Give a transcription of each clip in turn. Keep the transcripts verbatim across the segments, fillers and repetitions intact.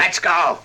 Let's go.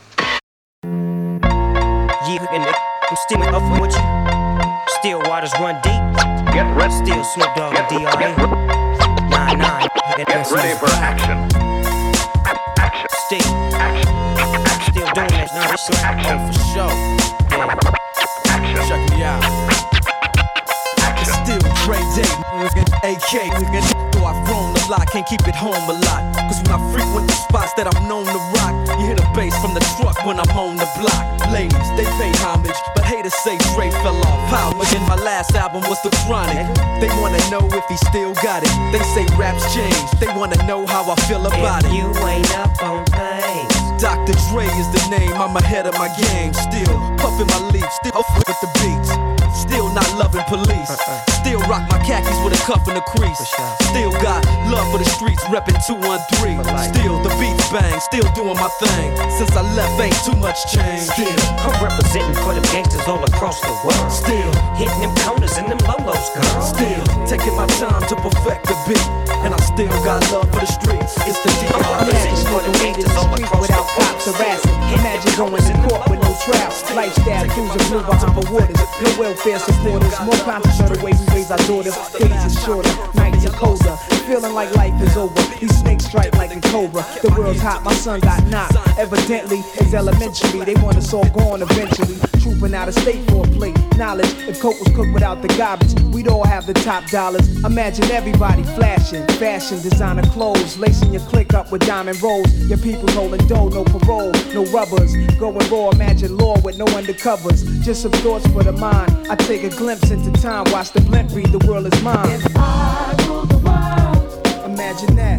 Yeah, and I'm still up with you. Still waters run deep. Get ready. Still Snoop Dogg and D R A. Get, get, nine nine. get ready for action. Action. Still. Action. Still doing that. No, this is Action. for sure. Yeah. Action. Check me out. Action. Still Dre Day, A K. Though I've grown a lot, can't keep it home a lot. Cause when I frequent the spots that I'm known to rock, you hear the bass from the truck when I'm on the block. Ladies, they pay homage, but haters say Dre fell off. How much in my last album was The Chronic? They wanna know if he still got it. They say raps change, they wanna know how I feel about if it. you ain't up on things. Doctor Dre is the name, I'm ahead of my game. Still puffin' my leaf, still up with the beats. Still not loving police. Still rock my khakis with a cuff and a crease. Still got love for the streets, reppin' two one three. Still the beats bang, still doing my thing. Since I left, ain't too much change. Still, I'm representing for them gangsters all across the world. Still hitting them corners and them lolos, girl. Still taking my time to perfect the beat. And I still got love for the streets. It's the D R A. Representing for them gangsters all across the without cops harassing. Imagine going to court with no trial. Lifestyle cruising blue behind the waters. No welfare supporters. More conscious of the way we raise our daughters. Days are shorter, nights are colder. Feeling like life is over. These snakes strike like a cobra. The world's hot, my son got knocked. Evidently, it's elementary. They want us all gone eventually. Trooping out of state for a plate. Knowledge, if coke was cooked without the garbage, we'd all have the top dollars. Imagine everybody flashing. Fashion, designer clothes. Lacing your click up with diamond rolls. Your people's holding dough, no parole, no rubbers. Going raw, imagine law with no undercovers. Just some thoughts for the mind. I take a glimpse into time. Watch the blimp read, the world is mine. If I rule the world, imagine that.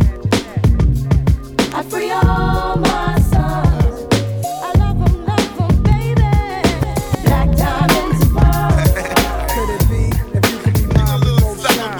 I free all my sons. I love them, love them, baby. Black diamonds and pearls. Could it be if you could be mine, we both shine?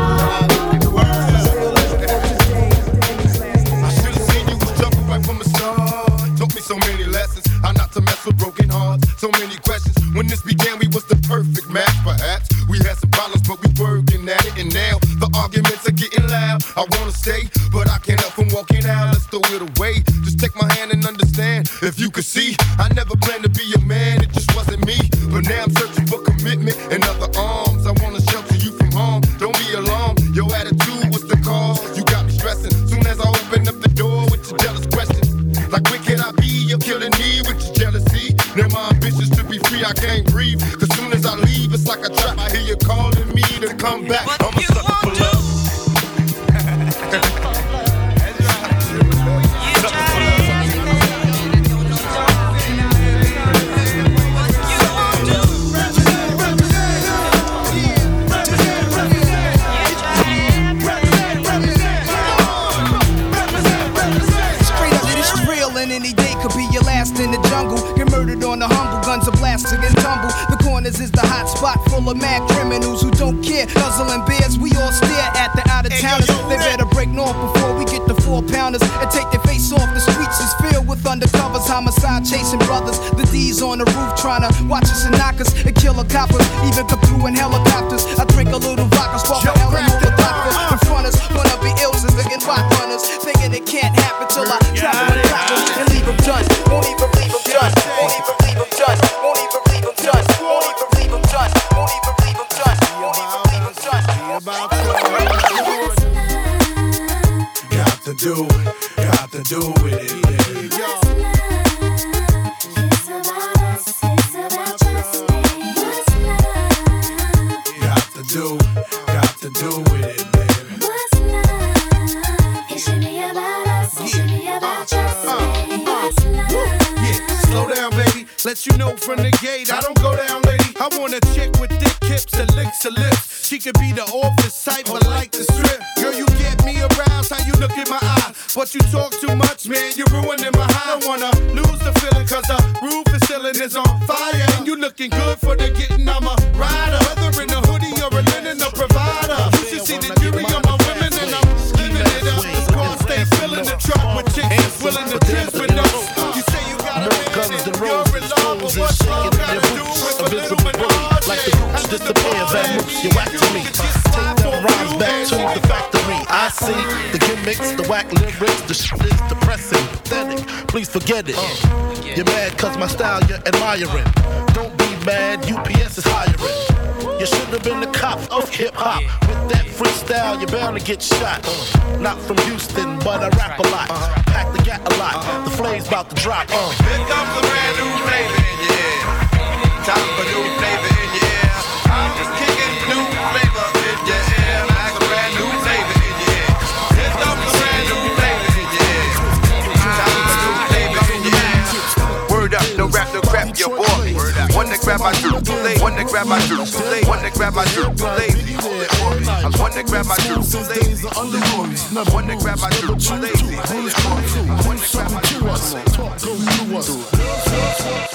I should have seen you was jumping right from the start. Taught me so many lessons, how not to mess with broken hearts. So many questions. When this began, we was the perfect match, perhaps. We had some problems, but we working at it. And now the arguments are getting loud. I wanna stay, but I can't help from walking out. Let's throw it away. Just take my hand and understand. If you could see, I never planned to be a man. It just wasn't me. But now I'm searching for commitment and other arms. I wanna shelter you from harm. Don't be alarmed. Your attitude was the cause. You got me stressing. Soon as I open up the door with your jealous questions. Like where can I be? You're killing me with your jealousy. Now my ambitions to be free, I can't breathe. Cause soon as I leave, it's like a trap. I hear you calling me to come back. I'm a sucker for love. In the jungle, get murdered on the humble, guns are blasting and tumble. The corners is the hot spot full of mad criminals who don't care. Nuzzling bears, we all stare at the out of towners. They better break north before we get the four pounders and take their face off. The streets is filled with undercovers, homicide chasing brothers. The D's on the roof trying to watch us and knock us and kill a coppers. Even come through in helicopters. I drink a little vodka, spark a Ellen over doctor. In front us, wanna be ills and big and rock runners, thinking it can't happen till I travel and drop them and leave them done. Won't even leave them done. Won't even leave them done. Won't even leave them done. Won't even leave them done. Won't even leave them done. Won't even leave them done. Got to do it. Got to do with it. Got to do, got to do with it, baby. What's love? It should be about us. It should be about us, baby. What's love? Yeah, slow down, baby. Let you know from the gate, I don't go down, lady. I want a chick with thick hips and licks her lips. She could be the office type, but like the strip. Girl, you get me aroused, how you look in my eye. But you talk too much, man, you're ruining my high. I don't wanna lose the feeling, cause the roof is ceiling is on fire. And you looking good for the getting, I'm a rider. Whether in a hoodie or a linen, a provider. You should see the jury on my women, and I'm living it up. The squad stay filling the truck with chicks willing to trip with us. You say you got a man and you're in love, but what's love gotta do with a little menage? Like the roots disappear, that moves you whack to me. Take them rhymes back to the factory. I see the give gimmicks, the whack lyrics, the shit is depressing, pathetic. Please forget it. You're mad cause my style you're admiring. Don't be mad, U P S is hiring. You should have been the cop of hip hop. With that freestyle, you're bound to get shot. Not from Houston, but I rap a lot. Pack the gat a lot. The flame's about to drop. Uh. Here comes a brand new flavor in your ear. Time for new flavor in your ear. I'm just kicking new flavor in your ear. Like a brand new flavor in your ear. Here comes a brand new flavor in your ear. Time for new flavor in your ear. Word up, no rap, no crap, your boy. One that grab my juice, too late. One that grab my juice, too late. One that grab my juice, too lazy. I'm one that grab my juice, too lazy. One that grab my juice, too lazy. One that grab my juice, too lazy.